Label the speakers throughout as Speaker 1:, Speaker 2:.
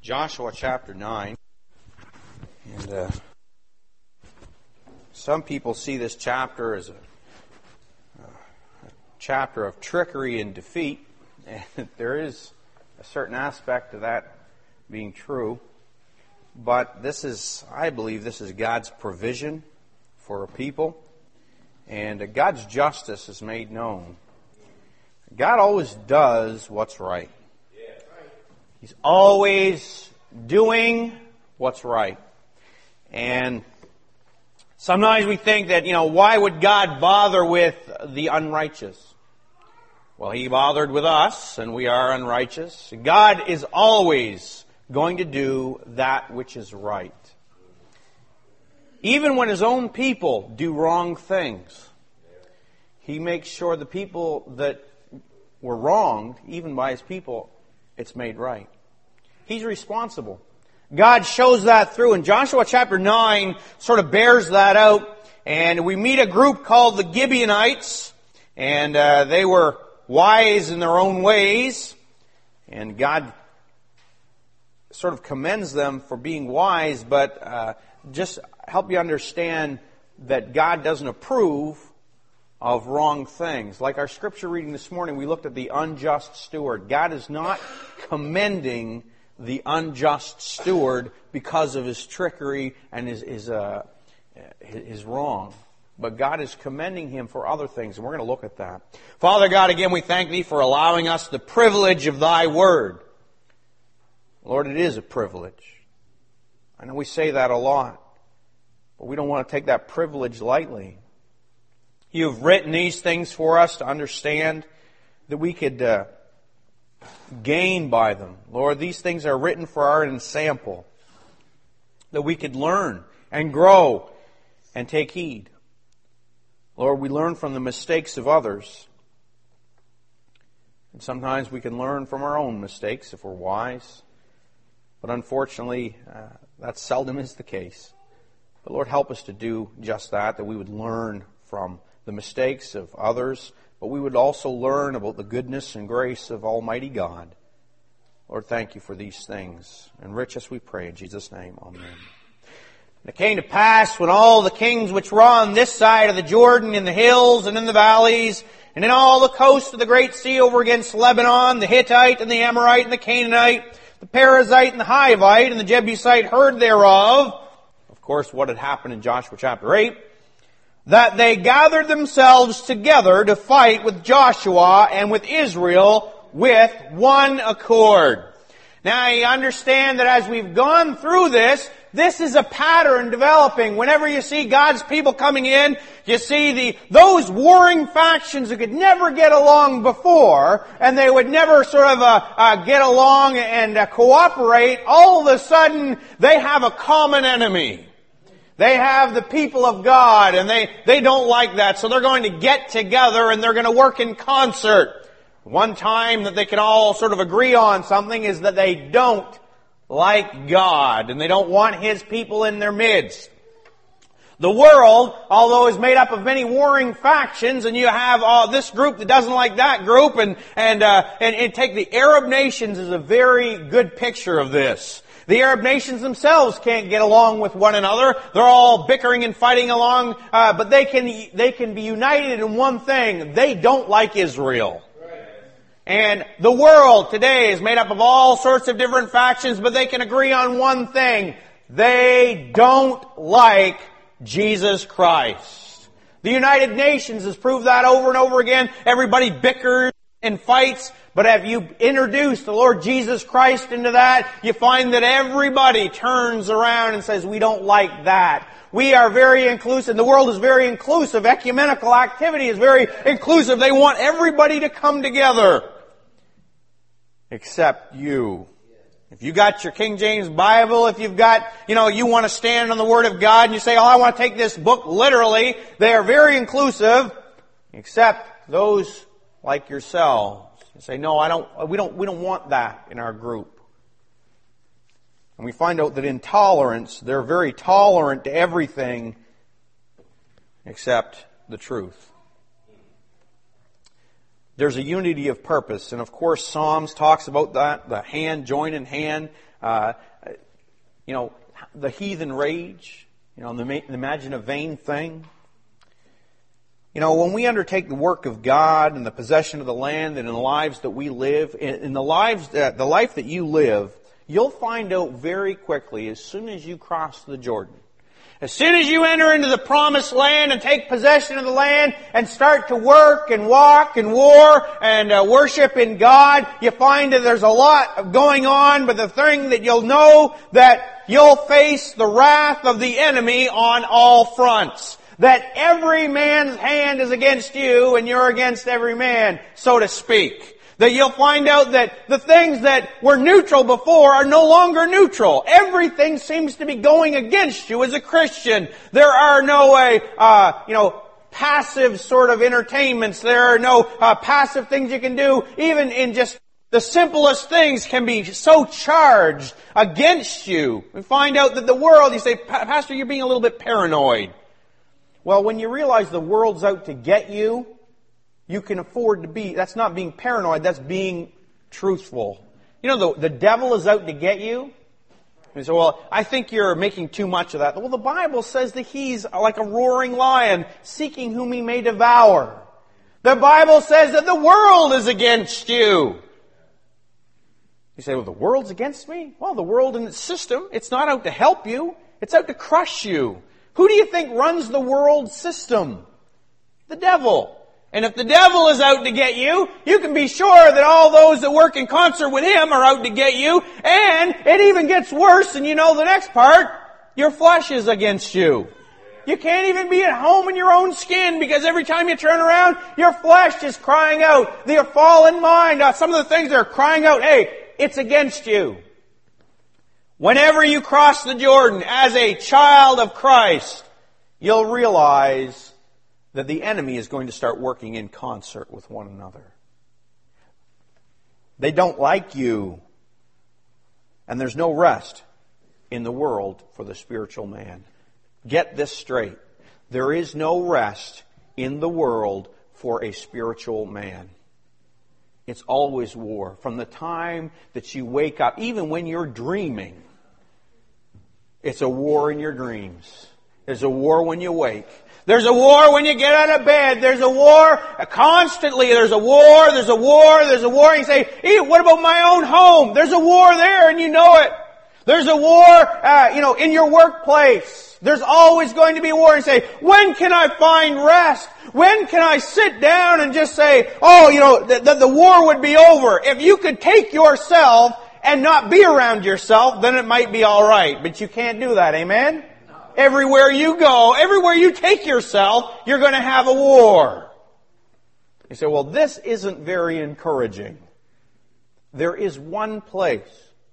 Speaker 1: Joshua chapter 9. And some people see this chapter as a chapter of trickery and defeat. And there is a certain aspect to that being true. But I believe this is God's provision for a people. And God's justice is made known. God always does what's right. He's always doing what's right. And sometimes we think that, why would God bother with the unrighteous? Well, He bothered with us, and we are unrighteous. God is always going to do that which is right. Even when His own people do wrong things, He makes sure the people that were wronged, even by His people, it's made right. He's responsible. God shows that through. And Joshua chapter 9 sort of bears that out. And we meet a group called the Gibeonites. And they were wise in their own ways. And God sort of commends them for being wise. But just help you understand that God doesn't approve of wrong things. Like our scripture reading this morning, we looked at the unjust steward. God is not commending the unjust steward because of his trickery and his wrong. But God is commending him for other things, and we're going to look at that. Father God, again, we thank Thee for allowing us the privilege of Thy Word. Lord, it is a privilege. I know we say that a lot, but we don't want to take that privilege lightly. You've written these things for us to understand that we could gain by them. Lord, these things are written for our ensample, that we could learn and grow and take heed. Lord, we learn from the mistakes of others. And sometimes we can learn from our own mistakes if we're wise. But unfortunately, that seldom is the case. But Lord, help us to do just that we would learn from the mistakes of others, but we would also learn about the goodness and grace of Almighty God. Lord, thank You for these things. Enrich us, we pray, in Jesus' name. Amen. And it came to pass when all the kings which were on this side of the Jordan, in the hills and in the valleys, and in all the coast of the great sea over against Lebanon, the Hittite and the Amorite and the Canaanite, the Perizzite and the Hivite and the Jebusite heard thereof, of course, what had happened in Joshua chapter 8, that they gathered themselves together to fight with Joshua and with Israel with one accord. Now you understand that as we've gone through this is a pattern developing. Whenever you see God's people coming in, you see those warring factions who could never get along before, and they would never sort of get along and cooperate, all of a sudden they have a common enemy. They have the people of God, and they don't like that, so they're going to get together and they're going to work in concert. One time that they can all sort of agree on something is that they don't like God, and they don't want His people in their midst. The world, although is made up of many warring factions, and you have this group that doesn't like that group, and take the Arab nations as a very good picture of this. The Arab nations themselves can't get along with one another. They're all bickering and fighting along, but they can be united in one thing. They don't like Israel. And the world today is made up of all sorts of different factions, but they can agree on one thing. They don't like Jesus Christ. The United Nations has proved that over and over again. Everybody bickers and fights, but if you introduce the Lord Jesus Christ into that, you find that everybody turns around and says, we don't like that. We are very inclusive. The world is very inclusive. Ecumenical activity is very inclusive. They want everybody to come together. Except you. If you got your King James Bible, if you've got, you want to stand on the Word of God and you say, I want to take this book literally, they are very inclusive, except those like yourselves. You say, no, we don't want that in our group. And we find out that in tolerance, they're very tolerant to everything except the truth. There's a unity of purpose. And of course, Psalms talks about that, the hand, join in hand. The heathen rage. Imagine a vain thing. When we undertake the work of God and the possession of the land and in the lives that we live, in the life that you live, you'll find out very quickly as soon as you cross the Jordan. As soon as you enter into the promised land and take possession of the land and start to work and walk and war and worship in God, you find that there's a lot going on, but the thing that you'll know that you'll face the wrath of the enemy on all fronts. That every man's hand is against you and you're against every man, so to speak. That you'll find out that the things that were neutral before are no longer neutral. Everything seems to be going against you as a Christian. There are no passive sort of entertainments. There are no passive things you can do. Even in just the simplest things can be so charged against you. We find out that the world, you say, Pastor, you're being a little bit paranoid. Well, when you realize the world's out to get you, you can afford to be, that's not being paranoid, that's being truthful. The devil is out to get you. You say, well, I think you're making too much of that. Well, the Bible says that he's like a roaring lion, seeking whom he may devour. The Bible says that the world is against you. You say, well, the world's against me? Well, the world and its system, it's not out to help you. It's out to crush you. Who do you think runs the world system? The devil. And if the devil is out to get you, you can be sure that all those that work in concert with him are out to get you. And it even gets worse, and the next part, your flesh is against you. You can't even be at home in your own skin because every time you turn around, your flesh is crying out. Your fallen mind, some of the things that are crying out, hey, it's against you. Whenever you cross the Jordan as a child of Christ, you'll realize that the enemy is going to start working in concert with one another. They don't like you. And there's no rest in the world for the spiritual man. Get this straight. There is no rest in the world for a spiritual man. It's always war. From the time that you wake up, even when you're dreaming, it's a war in your dreams. There's a war when you wake. There's a war when you get out of bed. There's a war constantly. There's a war, there's a war, there's a war. And you say, hey, what about my own home? There's a war there and you know it. There's a war, in your workplace. There's always going to be a war. And say, when can I find rest? When can I sit down and just say, the war would be over. If you could take yourself and not be around yourself, then it might be all right. But you can't do that. Amen? Everywhere you go, everywhere you take yourself, you're going to have a war. You say, well, this isn't very encouraging. There is one place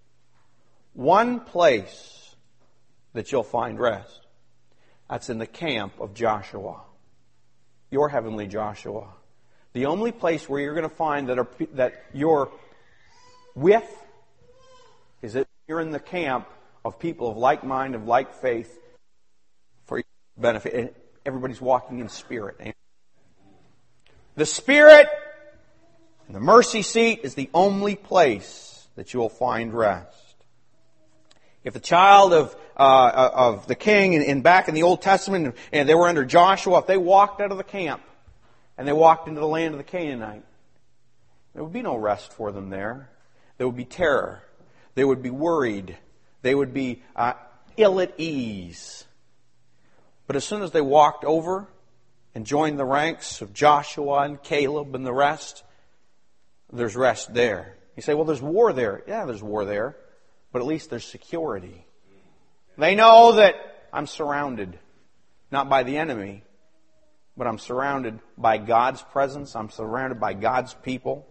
Speaker 1: that you'll find rest. That's in the camp of Joshua, your heavenly Joshua. The only place where you're going to find that you're with is that you're in the camp of people of like mind, of like faith, for your benefit. And everybody's walking in spirit. Amen. The Spirit and the mercy seat is the only place that you will find rest. If the child of the king and back in the Old Testament and they were under Joshua, if they walked out of the camp and they walked into the land of the Canaanite, there would be no rest for them there. There would be terror. They would be worried. They would be ill at ease. But as soon as they walked over and joined the ranks of Joshua and Caleb and the rest, there's rest there. You say, well, there's war there. Yeah, there's war there. But at least there's security. They know that I'm surrounded, not by the enemy, but I'm surrounded by God's presence. I'm surrounded by God's people.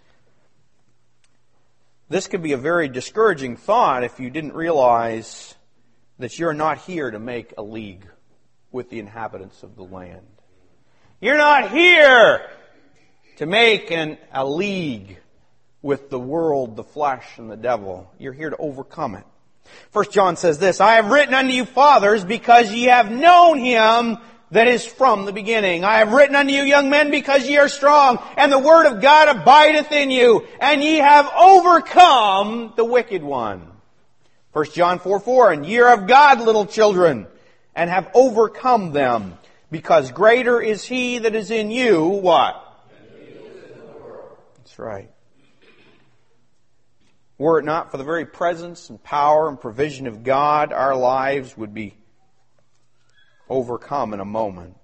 Speaker 1: This could be a very discouraging thought if you didn't realize that you're not here to make a league with the inhabitants of the land. You're not here to make a league with the world, the flesh, and the devil. You're here to overcome it. 1 John says this, I have written unto you, fathers, because ye have known him that is from the beginning. I have written unto you, young men, because ye are strong, and the word of God abideth in you, and ye have overcome the wicked one. 1 John 4:4, and ye are of God, little children, and have overcome them, because greater is He that is in you, what? That's right. Were it not for the very presence and power and provision of God, our lives would be overcome in a moment.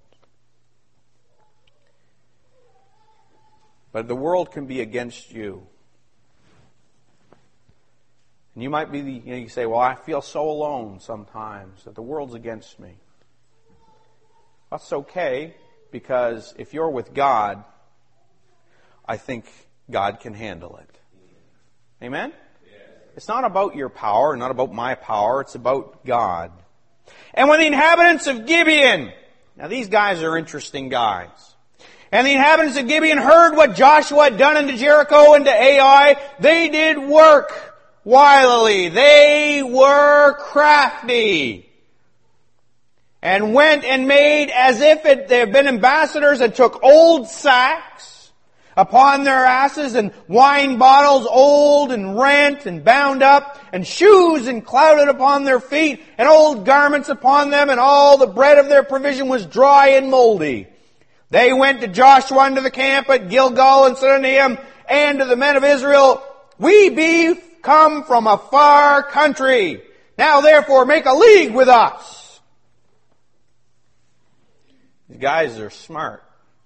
Speaker 1: But the world can be against you. And you might be, you say, well, I feel so alone sometimes that the world's against me. That's okay, because if you're with God, I think God can handle it. Amen? It's not about your power, not about my power, it's about God. And when the inhabitants of Gibeon, now these guys are interesting guys. And the inhabitants of Gibeon heard what Joshua had done unto Jericho and to Ai, they did work wilily. They were crafty. And went and made as if they had been ambassadors, and took old sacks upon their asses, and wine bottles old and rent and bound up, and shoes and clouded upon their feet, and old garments upon them, and all the bread of their provision was dry and moldy. They went to Joshua unto the camp at Gilgal, and said unto him and to the men of Israel, we be come from a far country. Now therefore make a league with us. These guys are smart.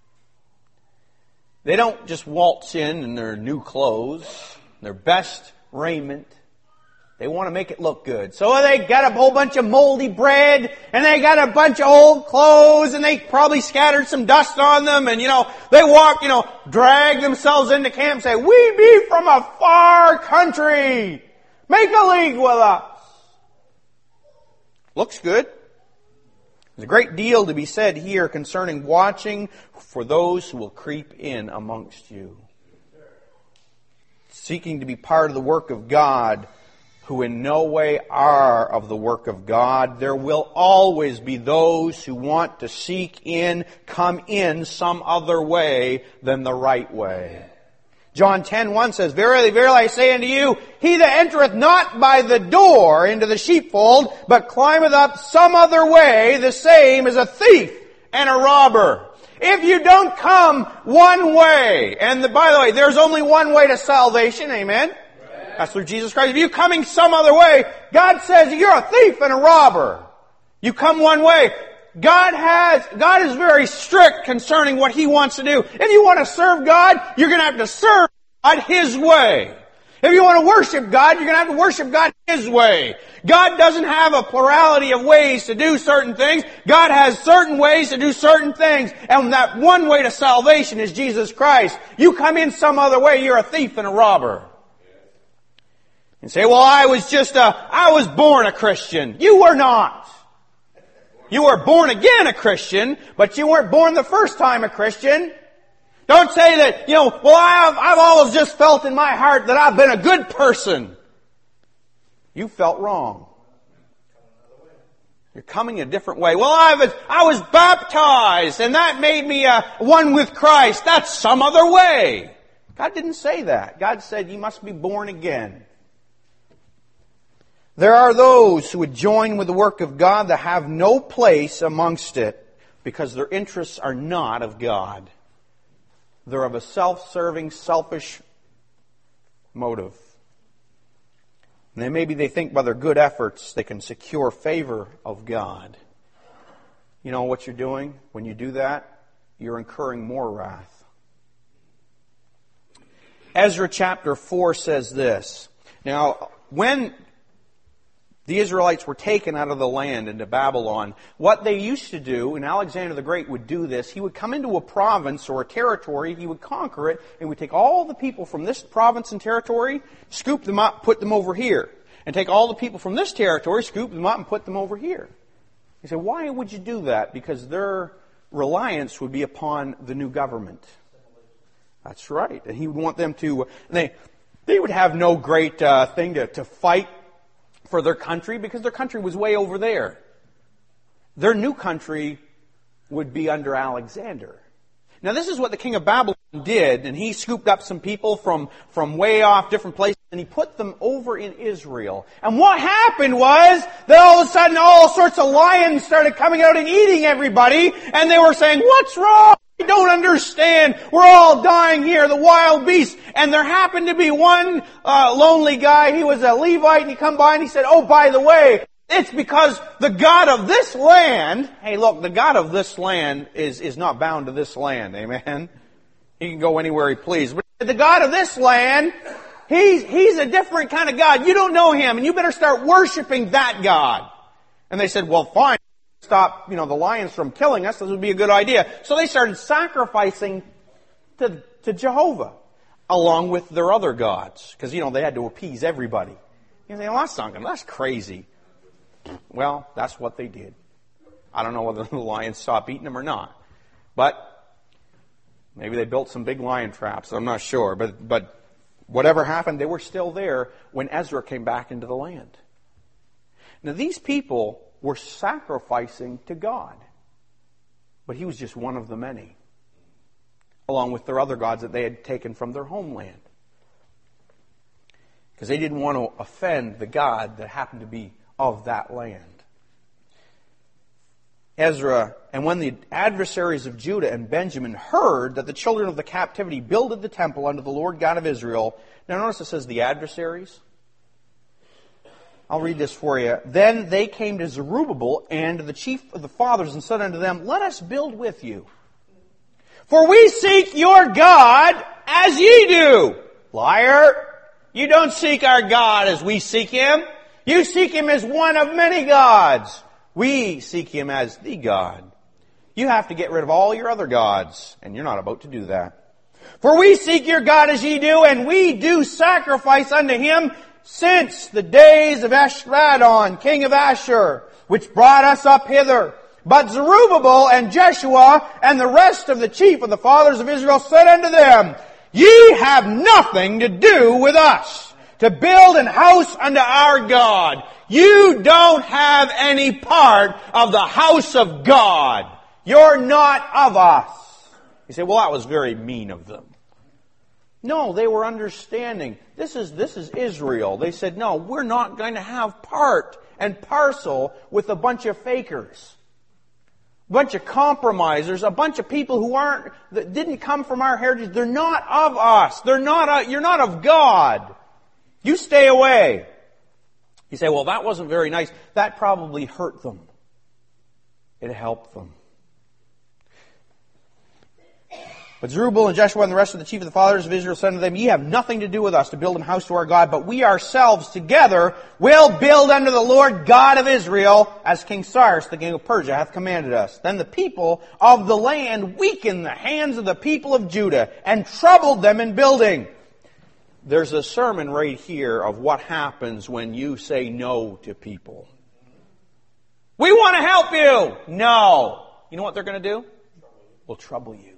Speaker 1: They don't just waltz in their new clothes, their best raiment. They want to make it look good. So they got a whole bunch of moldy bread, and they got a bunch of old clothes, and they probably scattered some dust on them, and they walk, drag themselves into camp and say, we be from a far country. Make a league with us. Looks good. There's a great deal to be said here concerning watching for those who will creep in amongst you. Seeking to be part of the work of God, who in no way are of the work of God. There will always be those who want to come in some other way than the right way. John 10:1 says, verily, verily, I say unto you, he that entereth not by the door into the sheepfold, but climbeth up some other way, the same is a thief and a robber. If you don't come one way, and by the way, there's only one way to salvation, amen? That's through Jesus Christ. If you're coming some other way, God says you're a thief and a robber. You come one way. God is very strict concerning what He wants to do. If you want to serve God, you're going to have to serve God His way. If you want to worship God, you're going to have to worship God His way. God doesn't have a plurality of ways to do certain things. God has certain ways to do certain things. And that one way to salvation is Jesus Christ. You come in some other way, you're a thief and a robber. And say, well, I was born a Christian. You were not. You were born again a Christian, but you weren't born the first time a Christian. Don't say that, well, I've always just felt in my heart that I've been a good person. You felt wrong. You're coming a different way. Well, I was baptized, and that made me one with Christ. That's some other way. God didn't say that. God said you must be born again. There are those who would join with the work of God that have no place amongst it because their interests are not of God. They're of a self-serving, selfish motive. And maybe they think by their good efforts they can secure favor of God. You know what you're doing? When you do that, you're incurring more wrath. Ezra chapter 4 says this. Now, when the Israelites were taken out of the land into Babylon, what they used to do, and Alexander the Great would do this, he would come into a province or a territory, he would conquer it, and would take all the people from this province and territory, scoop them up, put them over here. And take all the people from this territory, scoop them up, and put them over here. You say, why would you do that? Because their reliance would be upon the new government. That's right. And he would want them to, they would have no great thing to fight for their country because their country was way over there. Their new country would be under Alexander. Now this is what the king of Babylon did, and he scooped up some people from way off different places, and he put them over in Israel. And what happened was that all of a sudden all sorts of lions started coming out and eating everybody, and they were saying, "What's wrong? I don't understand. We're all dying here, the wild beasts." And there happened to be one lonely guy. He was a Levite, and he come by and he said, "Oh, by the way, it's because the God of this land," hey look, the God of this land is not bound to this land, amen? He can go anywhere he pleases. But the God of this land, He's a different kind of God. You don't know Him, and you better start worshiping that God. And they said, "Well, fine. Stop, the lions from killing us. This would be a good idea." So they started sacrificing to Jehovah, along with their other gods. Because, they had to appease everybody. You say, "Well, that's crazy." Well, that's what they did. I don't know whether the lions stopped eating them or not. But maybe they built some big lion traps. I'm not sure. But whatever happened, they were still there when Ezra came back into the land. Now, these people were sacrificing to God. But He was just one of the many, along with their other gods that they had taken from their homeland. Because they didn't want to offend the God that happened to be of that land. Ezra, and when the adversaries of Judah and Benjamin heard that the children of the captivity builded the temple unto the Lord God of Israel. Now notice it says the adversaries. I'll read this for you. "Then they came to Zerubbabel and to the chief of the fathers and said unto them, Let us build with you. For we seek your God as ye do." Liar! You don't seek our God as we seek Him. You seek Him as one of many gods. We seek Him as the God. You have to get rid of all your other gods, and you're not about to do that. "For we seek your God as ye do, and we do sacrifice unto Him since the days of Esarhaddon, king of Ashur, which brought us up hither. But Zerubbabel and Jeshua and the rest of the chief of the fathers of Israel said unto them, Ye have nothing to do with us, to build an house unto our God. You don't have any part of the house of God. You're not of us." You say, "Well, that was very mean of them." No, they were understanding. This is Israel. They said, "No, we're not going to have part and parcel with a bunch of fakers, a bunch of compromisers, a bunch of people that didn't come from our heritage. They're not of us. You're not of God. You stay away." You say, "Well, that wasn't very nice." That probably hurt them. It helped them. But Zerubbabel and Jeshua and the rest of the chief of the fathers of Israel said unto them, Ye have nothing to do with us to build an house to our God, but we ourselves together will build unto the Lord God of Israel, as King Cyrus, the king of Persia, hath commanded us. Then the people of the land weakened the hands of the people of Judah and troubled them in building. There's a sermon right here of what happens when you say no to people. "We want to help you." No. You know what they're going to do? We'll trouble you.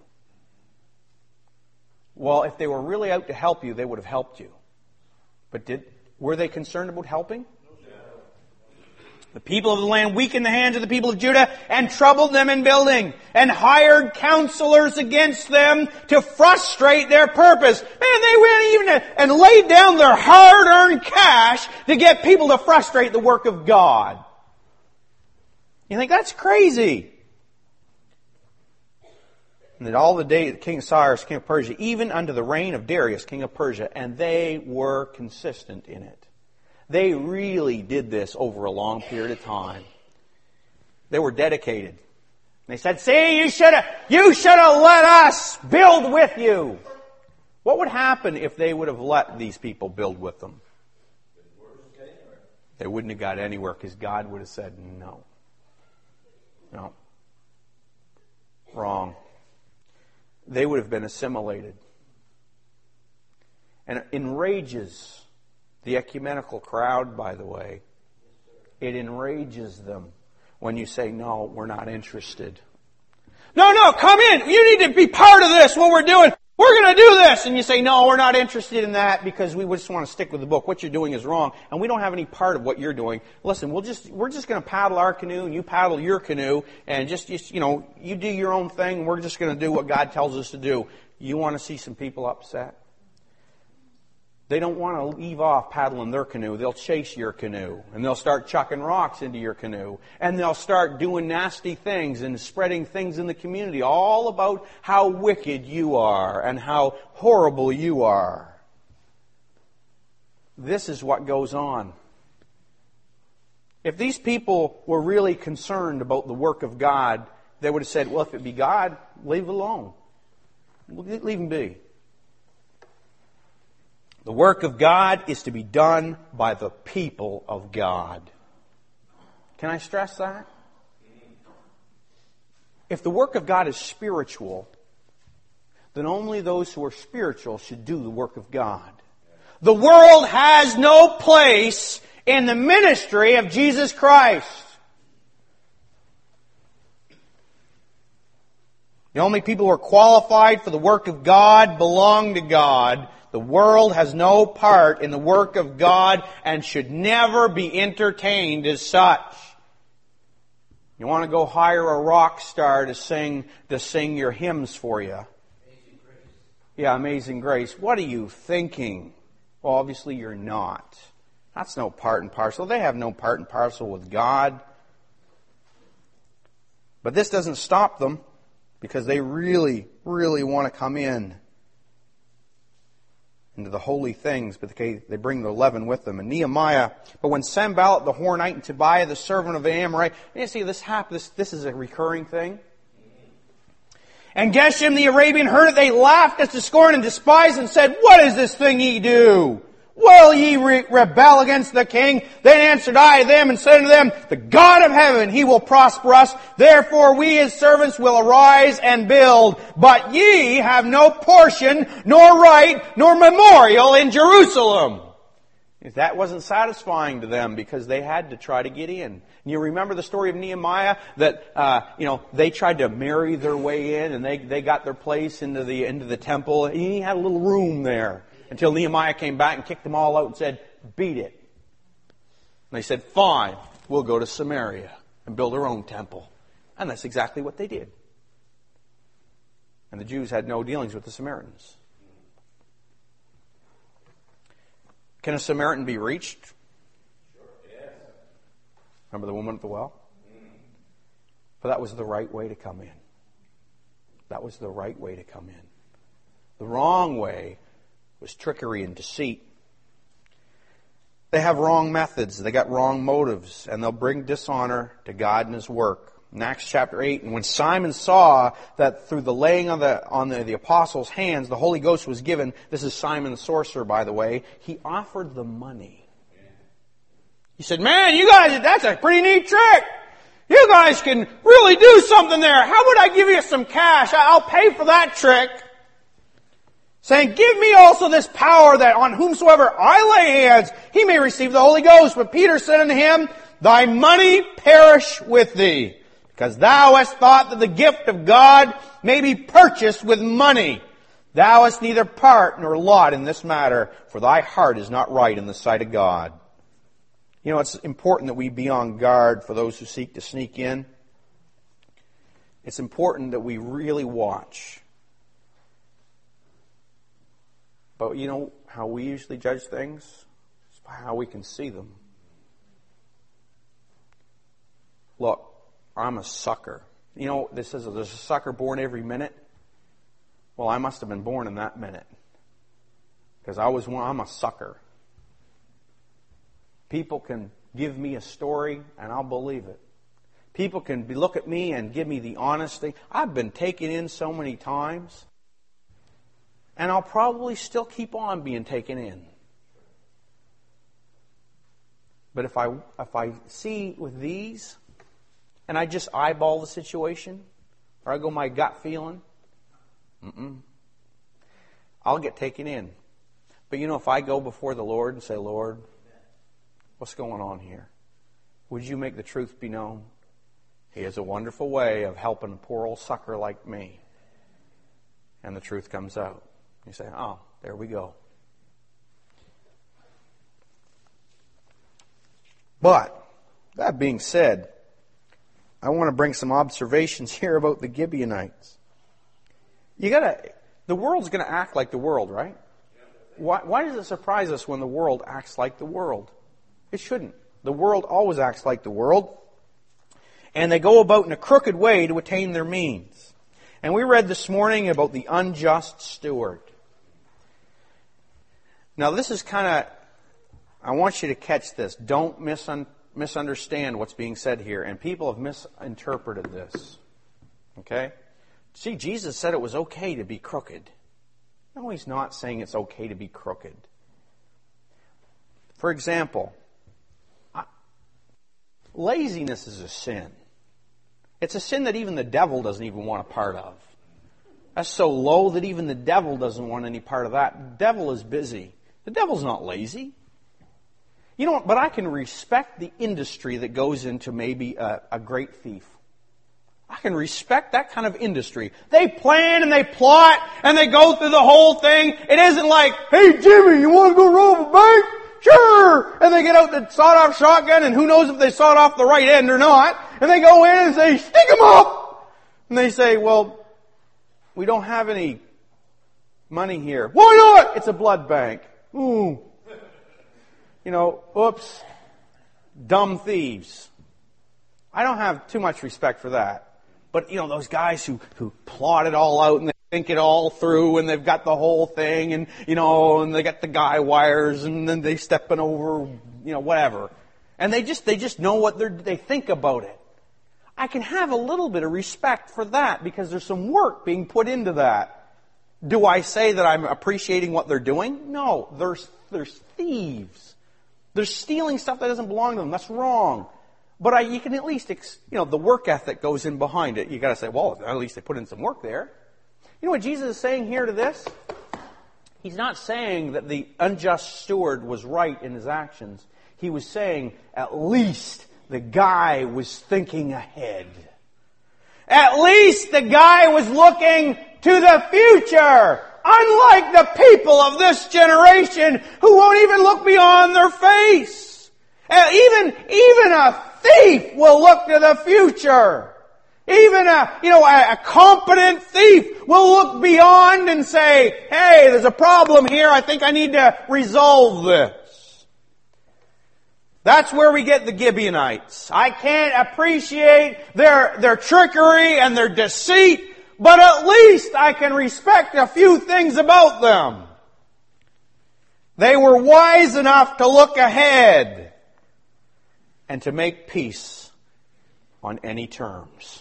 Speaker 1: Well, if they were really out to help you, they would have helped you. But were they concerned about helping? The people of the land weakened the hands of the people of Judah and troubled them in building and hired counselors against them to frustrate their purpose. Man, they went even and laid down their hard-earned cash to get people to frustrate the work of God. You think that's crazy? And that all the days of King Cyrus, king of Persia, even unto the reign of Darius, king of Persia, and they were consistent in it. They really did this over a long period of time. They were dedicated. They said, "See, you should have let us build with you." What would happen if they would have let these people build with them? They wouldn't have got anywhere because God would have said no. No. Wrong. They would have been assimilated. And it enrages the ecumenical crowd, by the way. It enrages them when you say, "No, we're not interested." No, come in. You need to be part of this, what we're doing. We're going to do this. And you say, no, we're not interested in that because we just want to stick with the book. What you're doing is wrong. And we don't have any part of what you're doing. Listen, we're just going to paddle our canoe and you paddle your canoe and just you do your own thing. We're just going to do what God tells us to do. You want to see some people upset? They don't want to leave off paddling their canoe. They'll chase your canoe. And they'll start chucking rocks into your canoe. And they'll start doing nasty things and spreading things in the community. All about how wicked you are and how horrible you are. This is what goes on. If these people were really concerned about the work of God, they would have said, well, if it be God, leave it alone. Leave him be. The work of God is to be done by the people of God. Can I stress that? If the work of God is spiritual, then only those who are spiritual should do the work of God. The world has no place in the ministry of Jesus Christ. The only people who are qualified for the work of God belong to God. The world has no part in the work of God and should never be entertained as such. You want to go hire a rock star to sing your hymns for you. Amazing Grace. Yeah, Amazing Grace. What are you thinking? Well, obviously you're not. That's no part and parcel. They have no part and parcel with God. But this doesn't stop them because they really, really want to come into the holy things, but they bring the leaven with them. And Nehemiah, but when Sanballat the Horonite and Tobiah the servant of the Amorite, you see this happen. This is a recurring thing. And Geshem the Arabian heard it, they laughed us to scorn and despised and said, what is this thing ye do? Will ye rebel against the king? Then answered I them and said unto them, the God of heaven, He will prosper us. Therefore we His servants will arise and build. But ye have no portion, nor right, nor memorial in Jerusalem. That wasn't satisfying to them because they had to try to get in. And you remember the story of Nehemiah that they tried to marry their way in and they got their place into the temple. And he had a little room there. Until Nehemiah came back and kicked them all out and said, beat it. And they said, fine, we'll go to Samaria and build our own temple. And that's exactly what they did. And the Jews had no dealings with the Samaritans. Can a Samaritan be reached?
Speaker 2: Sure, yes.
Speaker 1: Remember the woman at the well? But that was the right way to come in. That was the right way to come in. The wrong way was trickery and deceit. They have wrong methods. They got wrong motives. And they'll bring dishonor to God and His work. In Acts chapter 8, and when Simon saw that through the laying on the apostles' hands, the Holy Ghost was given, this is Simon the sorcerer, by the way, he offered the money. He said, man, you guys, that's a pretty neat trick. You guys can really do something there. How would I give you some cash? I'll pay for that trick. Saying, give me also this power that on whomsoever I lay hands, he may receive the Holy Ghost. But Peter said unto him, thy money perish with thee, because thou hast thought that the gift of God may be purchased with money. Thou hast neither part nor lot in this matter, for thy heart is not right in the sight of God. You know, it's important that we be on guard for those who seek to sneak in. It's important that we really watch. But you know how we usually judge things? It's by how we can see them. Look, I'm a sucker. You know, this says there's a sucker born every minute. Well, I must have been born in that minute. Because I'm a sucker. People can give me a story and I'll believe it. People can look at me and give me the honesty. I've been taken in so many times. And I'll probably still keep on being taken in. But if I see with these, and I just eyeball the situation, or I go my gut feeling, I'll get taken in. But you know, if I go before the Lord and say, Lord, what's going on here? Would you make the truth be known? He has a wonderful way of helping a poor old sucker like me. And the truth comes out. You say, oh, there we go. But, that being said, I want to bring some observations here about the Gibeonites. The world's going to act like the world, right? Why does it surprise us when the world acts like the world? It shouldn't. The world always acts like the world. And they go about in a crooked way to attain their means. And we read this morning about the unjust steward. Now this is I want you to catch this. Don't misunderstand what's being said here. And people have misinterpreted this. Okay? See, Jesus said it was okay to be crooked. No, He's not saying it's okay to be crooked. For example, laziness is a sin. It's a sin that even the devil doesn't even want a part of. That's so low that even the devil doesn't want any part of that. The devil is busy. The devil's not lazy. You know what? But I can respect the industry that goes into maybe a great thief. I can respect that kind of industry. They plan and they plot and they go through the whole thing. It isn't like, hey Jimmy, you want to go rob a bank? Sure! And they get out the sawed-off shotgun, and who knows if they sawed off the right end or not. And they go in and say, stick them up! And they say, well, we don't have any money here. Why not? It's a blood bank. Ooh. Oops. Dumb thieves. I don't have too much respect for that. But, those guys who plot it all out and they think it all through and they've got the whole thing and, and they got the guy wires and then they stepping over, whatever. And they just know what they think about it. I can have a little bit of respect for that because there's some work being put into that. Do I say that I'm appreciating what they're doing? No, there's thieves. They're stealing stuff that doesn't belong to them. That's wrong. But you can at least, the work ethic goes in behind it. You got to say, well, at least they put in some work there. You know what Jesus is saying here to this? He's not saying that the unjust steward was right in his actions. He was saying, at least the guy was thinking ahead. At least the guy was looking to the future. Unlike the people of this generation who won't even look beyond their face. Even a thief will look to the future. Even a competent thief will look beyond and say, hey, there's a problem here. I think I need to resolve this. That's where we get the Gibeonites. I can't appreciate their trickery and their deceit, but at least I can respect a few things about them. They were wise enough to look ahead and to make peace on any terms.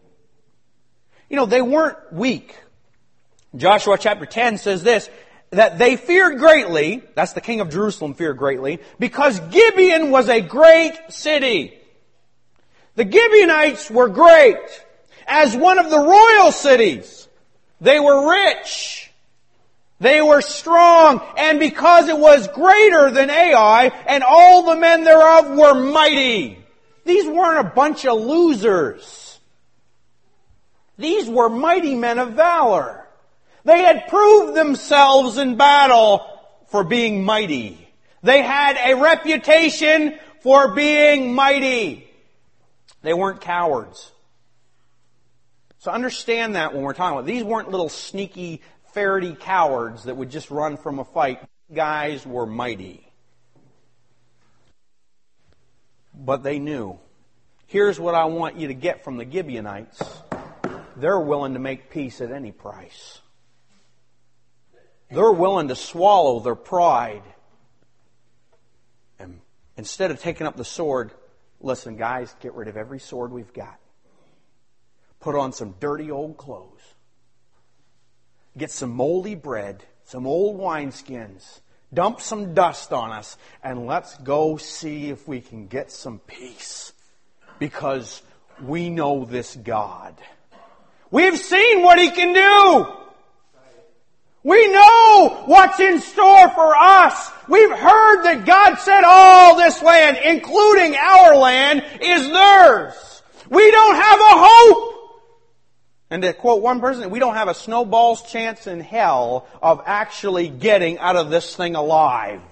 Speaker 1: They weren't weak. Joshua chapter 10 says this, that they feared greatly, that's the king of Jerusalem feared greatly, because Gibeon was a great city. The Gibeonites were great. As one of the royal cities, they were rich. They were strong. And because it was greater than Ai, and all the men thereof were mighty. These weren't a bunch of losers. These were mighty men of valor. They had proved themselves in battle for being mighty. They had a reputation for being mighty. They weren't cowards. So understand that when we're talking about. These weren't little sneaky, ferrety cowards that would just run from a fight. Guys were mighty. But they knew. Here's what I want you to get from the Gibeonites. They're willing to make peace at any price. They're willing to swallow their pride. And instead of taking up the sword, listen, guys, get rid of every sword we've got. Put on some dirty old clothes. Get some moldy bread, some old wineskins. Dump some dust on us, and let's go see if we can get some peace. Because we know this God. We've seen what He can do. We know what's in store for us. We've heard that God said all this land, including our land, is theirs. We don't have a hope And to quote one person, we don't have a snowball's chance in hell of actually getting out of this thing alive.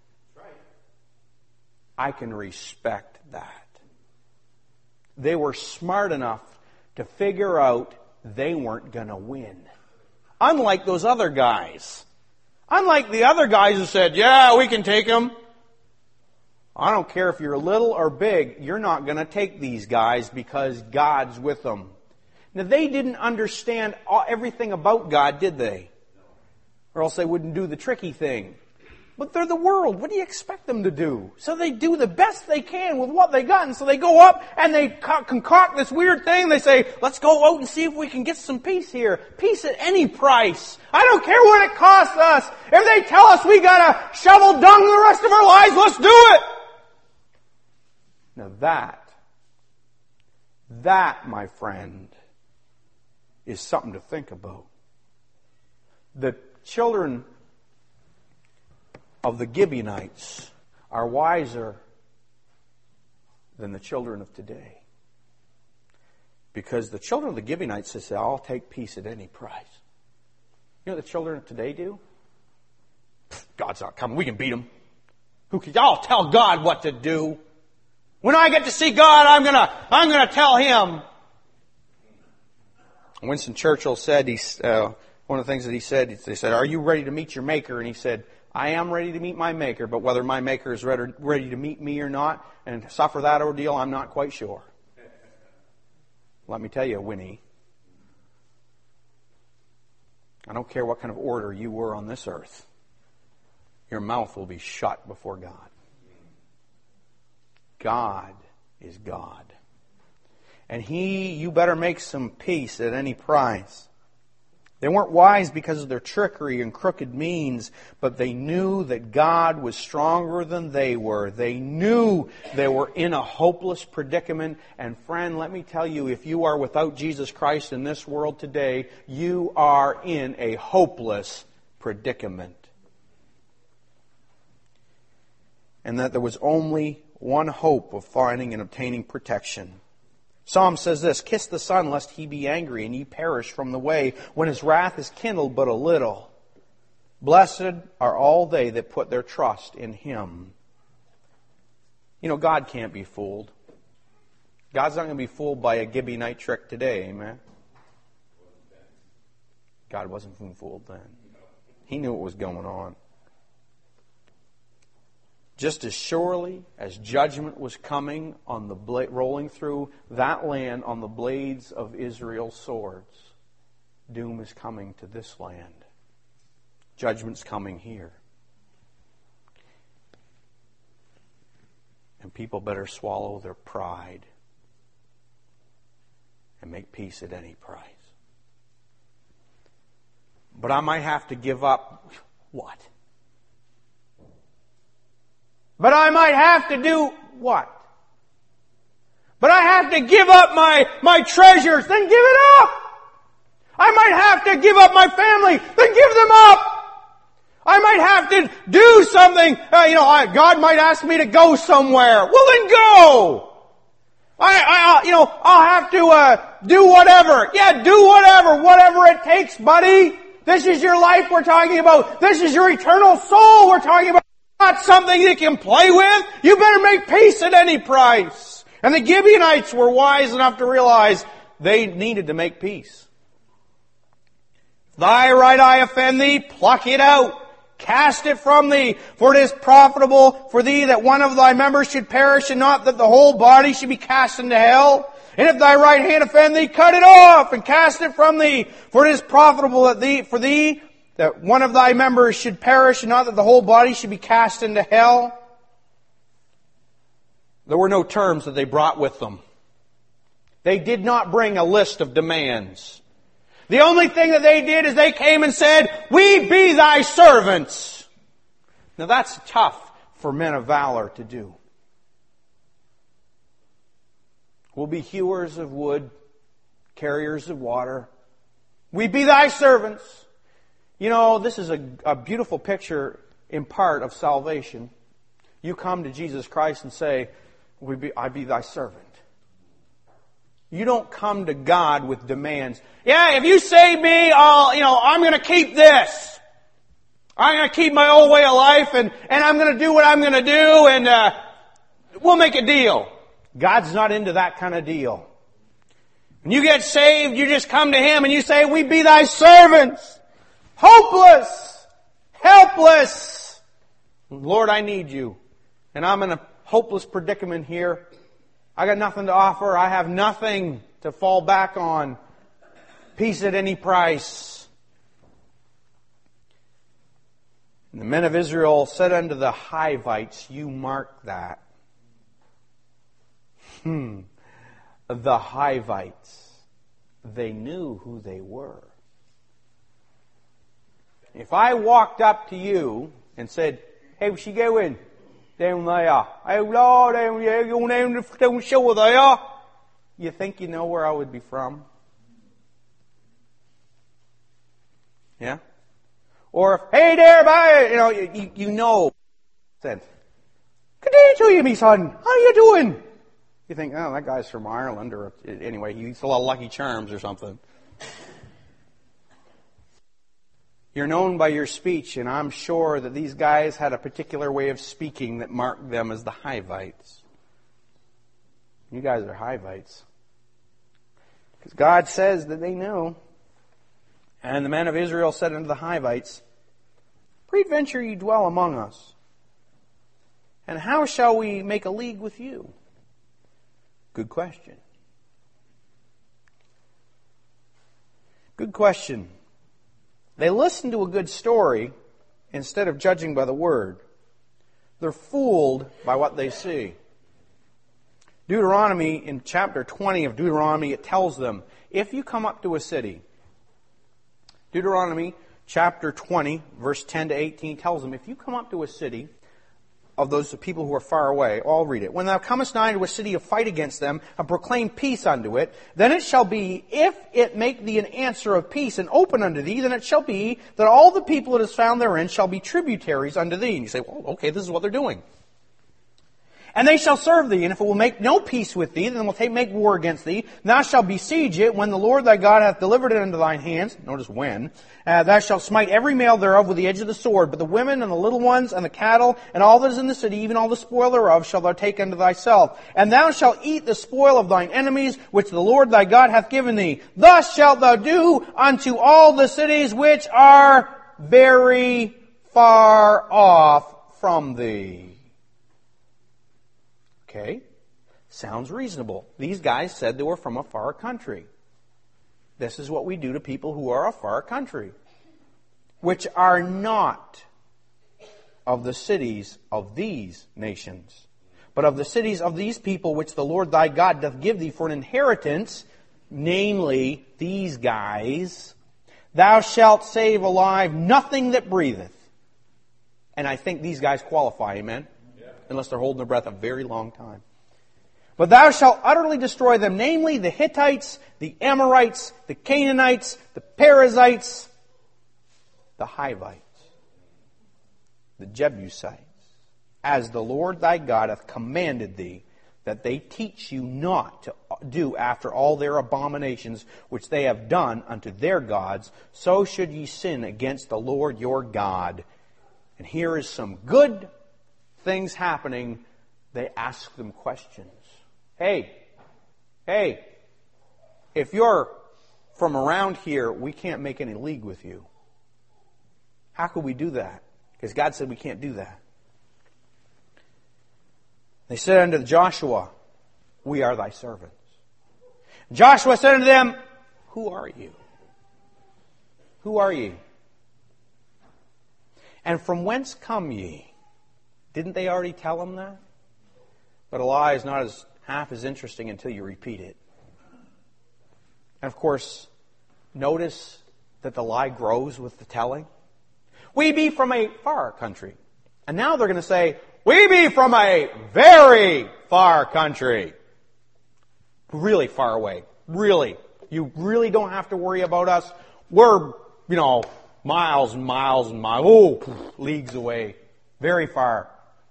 Speaker 1: I can respect that. They were smart enough to figure out they weren't going to win. Unlike those other guys. Unlike the other guys who said, yeah, we can take them. I don't care if you're little or big, you're not going to take these guys because God's with them. Now, they didn't understand everything about God, did they? Or else they wouldn't do the tricky thing. But they're the world. What do you expect them to do? So they do the best they can with what they got. And so they go up and they concoct this weird thing. They say, let's go out and see if we can get some peace here. Peace at any price. I don't care what it costs us. If they tell us we got to shovel dung the rest of our lives, let's do it. Now that, my friend, is something to think about. The children of the Gibeonites are wiser than the children of today. Because the children of the Gibeonites say, I'll take peace at any price. You know what the children of today do? God's not coming. We can beat him. I'll tell God what to do. When I get to see God, I'm gonna tell him. Winston Churchill said, one of the things that he said, they said, are you ready to meet your Maker? And he said, I am ready to meet my Maker, but whether my Maker is ready to meet me or not and suffer that ordeal, I'm not quite sure. Let me tell you, Winnie, I don't care what kind of order you were on this earth. Your mouth will be shut before God. God is God. And you better make some peace at any price. They weren't wise because of their trickery and crooked means, but they knew that God was stronger than they were. They knew they were in a hopeless predicament. And friend, let me tell you, if you are without Jesus Christ in this world today, you are in a hopeless predicament. And that there was only one hope of finding and obtaining protection. Psalm says this, kiss the Son, lest he be angry, and ye perish from the way, when his wrath is kindled but a little. Blessed are all they that put their trust in him. You know, God can't be fooled. God's not going to be fooled by a Gibeonite trick today, amen? God wasn't fooled then. He knew what was going on. Just as surely as judgment was coming on the rolling through that land on the blades of Israel's swords, doom is coming to this land. Judgment's coming here. And people better swallow their pride and make peace at any price. But I might have to give up what? But I might have to do what? But I have to give up my treasures, then give it up. I might have to give up my family, then give them up. I might have to do something, God might ask me to go somewhere. Well, then go. I'll have to do whatever. Yeah, do whatever it takes, buddy. This is your life we're talking about. This is your eternal soul we're talking about. Not something you can play with. You better make peace at any price. And the Gibeonites were wise enough to realize they needed to make peace. If thy right eye offend thee, pluck it out. Cast it from thee. For it is profitable for thee that one of thy members should perish, and not that the whole body should be cast into hell. And if thy right hand offend thee, cut it off and cast it from thee. For it is profitable for thee that one of thy members should perish, and not that the whole body should be cast into hell. There were no terms that they brought with them. They did not bring a list of demands. The only thing that they did is they came and said, we be thy servants. Now that's tough for men of valor to do. We'll be hewers of wood, carriers of water. We be thy servants. You know, this is a beautiful picture in part of salvation. You come to Jesus Christ and say, I be thy servant. You don't come to God with demands. Yeah, if you save me, I'm going to keep this. I'm going to keep my old way of life, and I'm going to do what I'm going to do, and we'll make a deal. God's not into that kind of deal. When you get saved, you just come to Him and you say, we be thy servants, hopeless, helpless. Lord, I need you. And I'm in a hopeless predicament here. I got nothing to offer. I have nothing to fall back on. Peace at any price. And the men of Israel said unto the Hivites, you mark that. The Hivites, they knew who they were. If I walked up to you and said, hey, where's she going? Down there. Hey, Lord, down there, going down the shore there. You think you know where I would be from? Yeah? Or if, hey there, bye, you know. Then, good day to you, me son. How you doing? You think, oh, that guy's from Ireland, or anyway, he eats a lot of Lucky Charms or something. You're known by your speech, and I'm sure that these guys had a particular way of speaking that marked them as the Hivites. You guys are Hivites. Because God says that they know. And the men of Israel said unto the Hivites, peradventure ye dwell among us, and how shall we make a league with you? Good question. Good question. They listen to a good story instead of judging by the Word. They're fooled by what they see. Deuteronomy, in chapter 20 of Deuteronomy, it tells them, if you come up to a city, Deuteronomy chapter 20, verse 10 to 18 tells them, if you come up to a city of those people who are far away, I'll read it. When thou comest nigh to a city to fight against them, and proclaim peace unto it, then it shall be, if it make thee an answer of peace and open unto thee, then it shall be that all the people that is found therein shall be tributaries unto thee. And you say, well, okay, this is what they're doing. And they shall serve thee, and if it will make no peace with thee, then will make war against thee. And thou shalt besiege it when the Lord thy God hath delivered it into thine hands. Notice when. Thou shalt smite every male thereof with the edge of the sword. But the women and the little ones and the cattle and all that is in the city, even all the spoil thereof, shalt thou take unto thyself. And thou shalt eat the spoil of thine enemies, which the Lord thy God hath given thee. Thus shalt thou do unto all the cities which are very far off from thee. Okay, sounds reasonable. These guys said they were from a far country. This is what we do to people who are a far country, which are not of the cities of these nations, but of the cities of these people which the Lord thy God doth give thee for an inheritance, namely these guys. Thou shalt save alive nothing that breatheth. And I think these guys qualify, amen? Unless they're holding their breath a very long time. But thou shalt utterly destroy them, namely the Hittites, the Amorites, the Canaanites, the Perizzites, the Hivites, the Jebusites, as the Lord thy God hath commanded thee, that they teach you not to do after all their abominations which they have done unto their gods, so should ye sin against the Lord your God. And here is some good things happening. They ask them questions. Hey, if you're from around here, we can't make any league with you. How could we do that? Because God said we can't do that. They said unto Joshua, we are thy servants. Joshua said unto them, who are you? Who are ye? And from whence come ye? Didn't they already tell him that? But a lie is not half as interesting until you repeat it. And of course, notice that the lie grows with the telling. We be from a far country. And now they're going to say, we be from a very far country. Really far away. Really. You really don't have to worry about us. We're, miles and miles and miles, leagues away. Very far.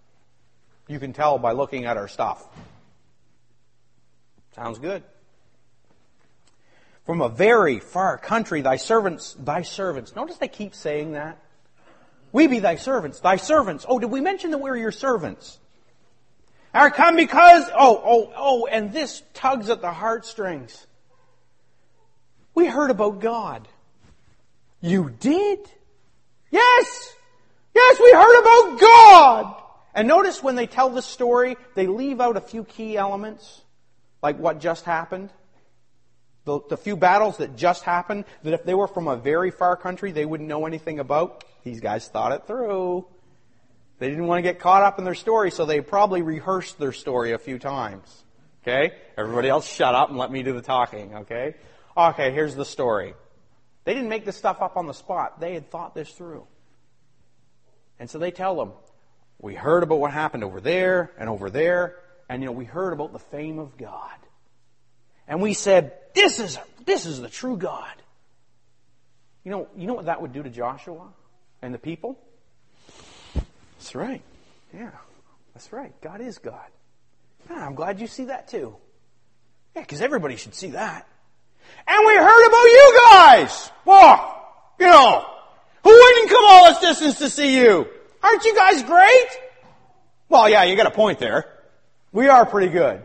Speaker 1: You can tell by looking at our stuff. Sounds good. from a very far country, thy servants. Notice they keep saying that. We be thy servants, thy servants. Oh, did we mention that we're your servants? Are come because, and this tugs at the heartstrings. We heard about God. You did? Yes! Yes, we heard about God! And notice when they tell this story, they leave out a few key elements, like what just happened. The few battles that just happened, that if they were from a very far country, they wouldn't know anything about. These guys thought it through. They didn't want to get caught up in their story, so they probably rehearsed their story a few times. Okay? Everybody else shut up and let me do the talking, okay? Okay, here's the story. They didn't make this stuff up on the spot. They had thought this through. And so they tell them, we heard about what happened over there, and we heard about the fame of God. And we said, this is the true God. You know what that would do to Joshua and the people? That's right. Yeah, that's right. God is God. Yeah, I'm glad you see that too. Yeah, because everybody should see that. And we heard about you guys! Well, who wouldn't come all this distance to see you? Aren't you guys great? Well, yeah, you got a point there. We are pretty good.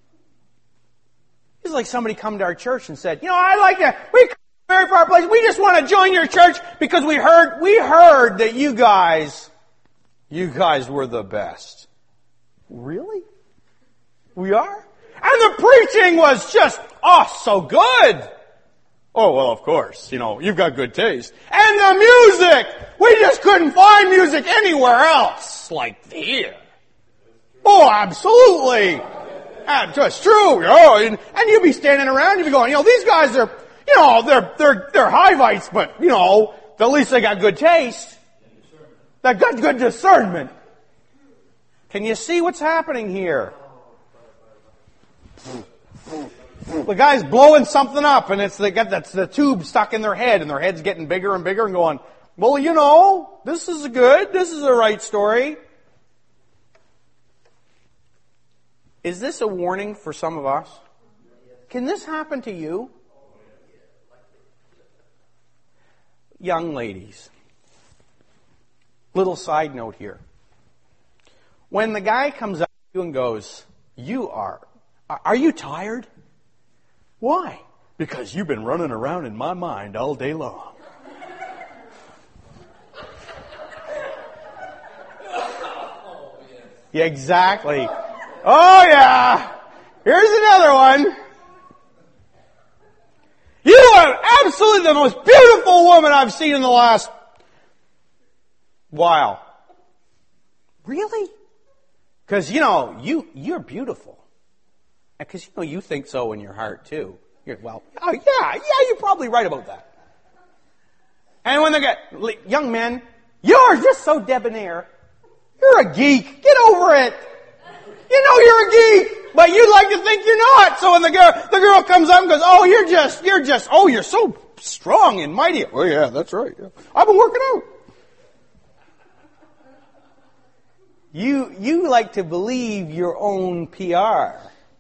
Speaker 1: It's like somebody come to our church and said, I like that. We come from a very far place. We just want to join your church because we heard that you guys were the best. Really? We are? And the preaching was just, so good. Oh, well, of course, you've got good taste. And the music! We just couldn't find music anywhere else like here. Oh, absolutely. That's true. And you'd be standing around, you'd be going, these guys are, they're Hivites, but, at least they got good taste. They got good discernment. Can you see what's happening here? The guy's blowing something up, and that's the tube stuck in their head, and their head's getting bigger and bigger, and going, well, this is a right story. Is this a warning for some of us? Can this happen to you? Young ladies. Little side note here. When the guy comes up to you and goes, are you tired? Why? Because you've been running around in my mind all day long. Yeah, exactly. Oh yeah! Here's another one. You are absolutely the most beautiful woman I've seen in the last while. Really? Because, you're beautiful. Because, you think so in your heart, too. You're probably right about that. And when they get, young men, you're just so debonair. You're a geek. Get over it. You're a geek, but you like to think you're not. So when the girl comes up and goes, you're so strong and mighty. Oh yeah, that's right. Yeah. I've been working out. You like to believe your own PR.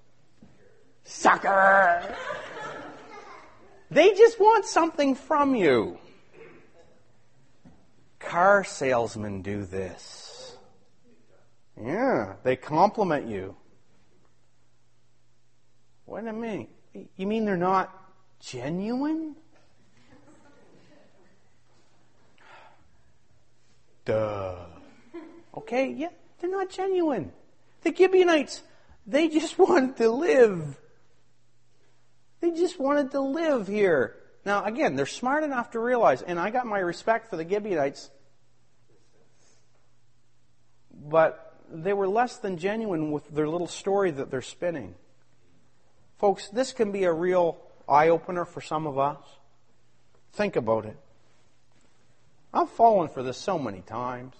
Speaker 1: Sucker! They just want something from you. Car salesmen do this. Yeah, they compliment you. What do you mean? You mean they're not genuine? Duh. Okay, yeah, they're not genuine. The Gibeonites, they just wanted to live. They just wanted to live here. Now, again, they're smart enough to realize, and I got my respect for the Gibeonites, but they were less than genuine with their little story that they're spinning. Folks, this can be a real eye-opener for some of us. Think about it. I've fallen for this so many times.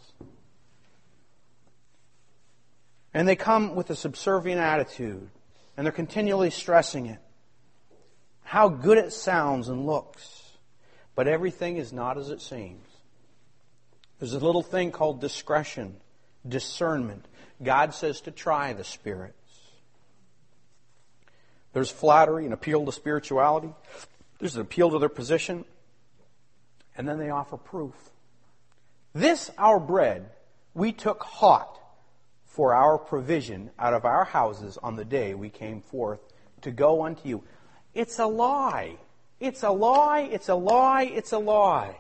Speaker 1: And they come with a subservient attitude, and they're continually stressing it. How good it sounds and looks, but everything is not as it seems. There's a little thing called discretion, discernment. God says to try the spirits. There's flattery and appeal to spirituality. There's an appeal to their position, and then they offer proof. This, our bread, we took hot for our provision out of our houses on the day we came forth to go unto you. It's a lie. It's a lie. It's a lie. It's a lie.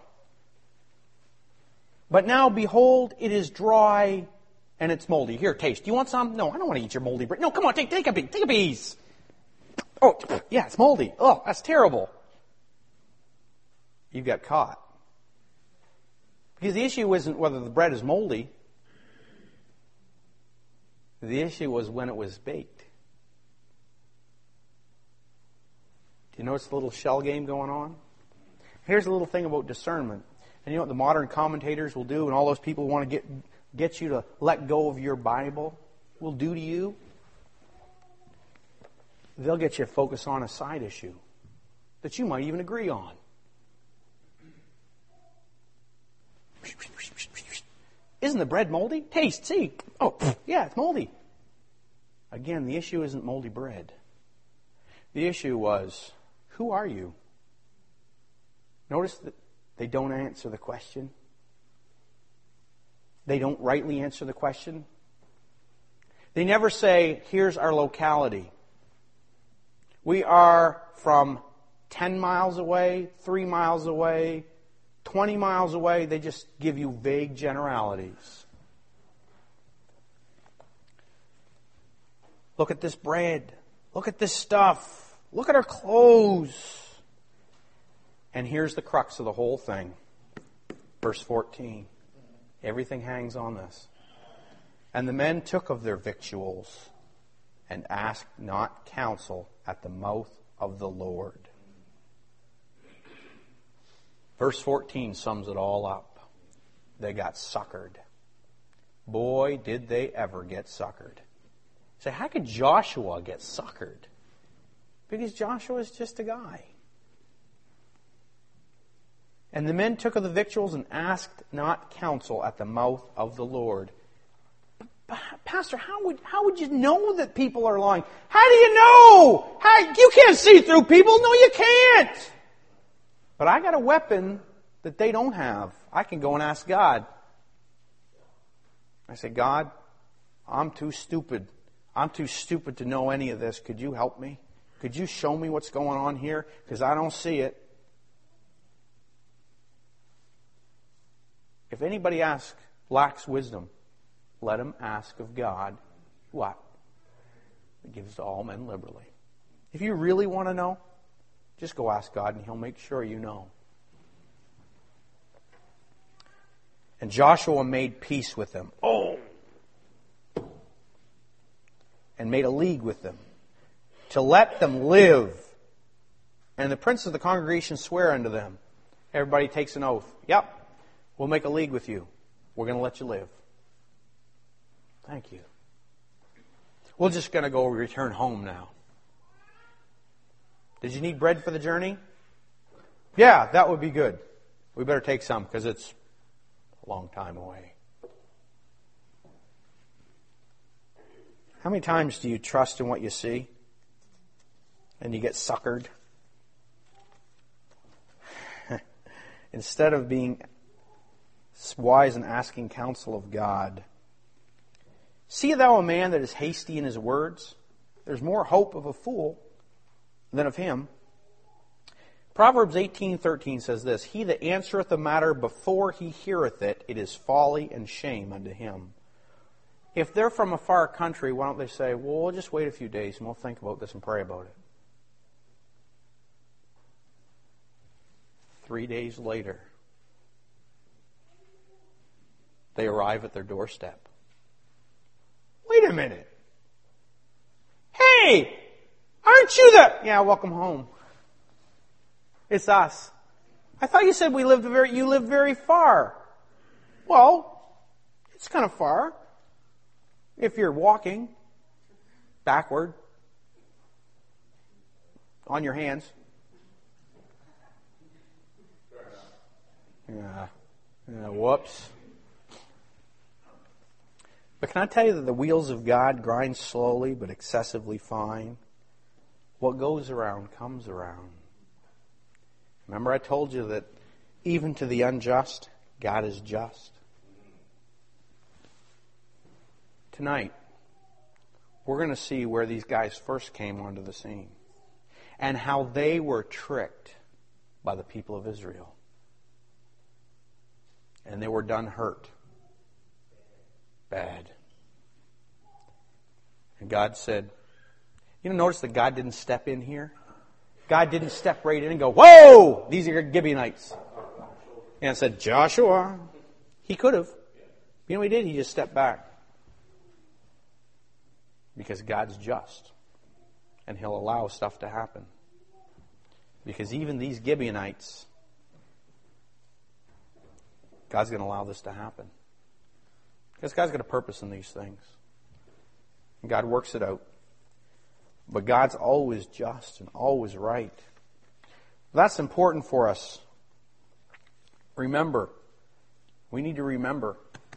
Speaker 1: But now, behold, it is dry and it's moldy. Here, taste. Do you want some? No, I don't want to eat your moldy bread. No, come on, take a piece. Oh, yeah, it's moldy. Oh, that's terrible. You got caught. Because the issue isn't whether the bread is moldy. The issue was when it was baked. Do you notice the little shell game going on? Here's a little thing about discernment. And you know what the modern commentators will do, and all those people who want to get you to let go of your Bible will do to you? They'll get you to focus on a side issue that you might even agree on. Isn't the bread moldy? Taste, see. Oh, yeah, it's moldy. Again, the issue isn't moldy bread. The issue was, who are you? Notice that they don't answer the question. They don't rightly answer the question. They never say, here's our locality. We are from 10 miles away, 3 miles away, 20 miles away. They just give you vague generalities. Look at this bread. Look at this stuff. Look at our clothes. And here's the crux of the whole thing. Verse 14. Everything hangs on this. And the men took of their victuals and asked not counsel at the mouth of the Lord. Verse 14 sums it all up. They got suckered. Boy, did they ever get suckered. Say, how could Joshua get suckered? Because Joshua is just a guy. And the men took of the victuals and asked not counsel at the mouth of the Lord. Pastor, how would you know that people are lying? How do you know? You can't see through people. No, you can't. But I got a weapon that they don't have. I can go and ask God. I say, God, I'm too stupid. I'm too stupid to know any of this. Could you help me? Could you show me what's going on here? Because I don't see it. If anybody lacks wisdom, let him ask of God what? He gives to all men liberally. If you really want to know, just go ask God and He'll make sure you know. And Joshua made peace with them. And made a league with them to let them live. And the princes of the congregation swear unto them. Everybody takes an oath. Yep. We'll make a league with you. We're going to let you live. Thank you. We're just going to go return home now. Did you need bread for the journey? Yeah, that would be good. We better take some because it's a long time away. How many times do you trust in what you see and you get suckered? Instead of being wise and asking counsel of God. See thou a man that is hasty in his words? There's more hope of a fool than of him. Proverbs 18:13 says this, He that answereth a matter before he heareth it, it is folly and shame unto him. If they're from a far country, why don't they say, well, we'll just wait a few days and we'll think about this and pray about it. 3 days later, they arrive at their doorstep. Wait a minute. Hey, aren't you the... Yeah, welcome home. It's us. I thought you said you lived very far. Well, it's kind of far. If you're walking backward on your hands. Yeah, whoops. But can I tell you that the wheels of God grind slowly but excessively fine? What goes around comes around. Remember I told you that even to the unjust, God is just. Tonight, we're going to see where these guys first came onto the scene and how they were tricked by the people of Israel. And they were done hurt. Bad. And God said, you notice that God didn't step in here? God didn't step right in and go, whoa, these are Gibeonites. And said, Joshua. He could have. You know what he did? He just stepped back. Because God's just. And He'll allow stuff to happen. Because even these Gibeonites, God's going to allow this to happen. Because God's got a purpose in these things. And God works it out. But God's always just and always right. That's important for us. Remember, we need to remember,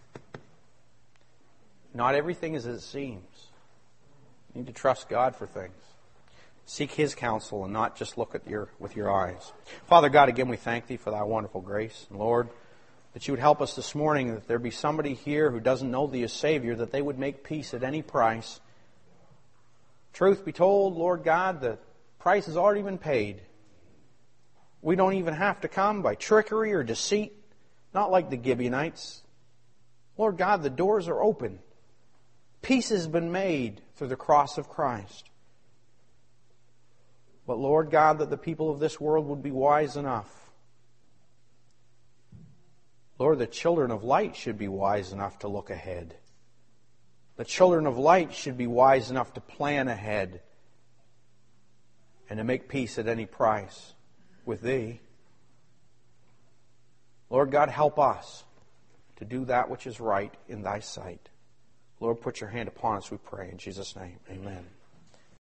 Speaker 1: not everything is as it seems. You need to trust God for things. Seek His counsel and not just look at with your eyes. Father God, again we thank Thee for Thy wonderful grace. And Lord, that You would help us this morning, that there be somebody here who doesn't know Thee as Savior, that they would make peace at any price. Truth be told, Lord God, the price has already been paid. We don't even have to come by trickery or deceit, not like the Gibeonites. Lord God, the doors are open. Peace has been made through the cross of Christ. But Lord God, that the people of this world would be wise enough. Lord, the children of light should be wise enough to look ahead. The children of light should be wise enough to plan ahead and to make peace at any price with Thee. Lord God, help us to do that which is right in Thy sight. Lord, put Your hand upon us, we pray. In Jesus' name, amen.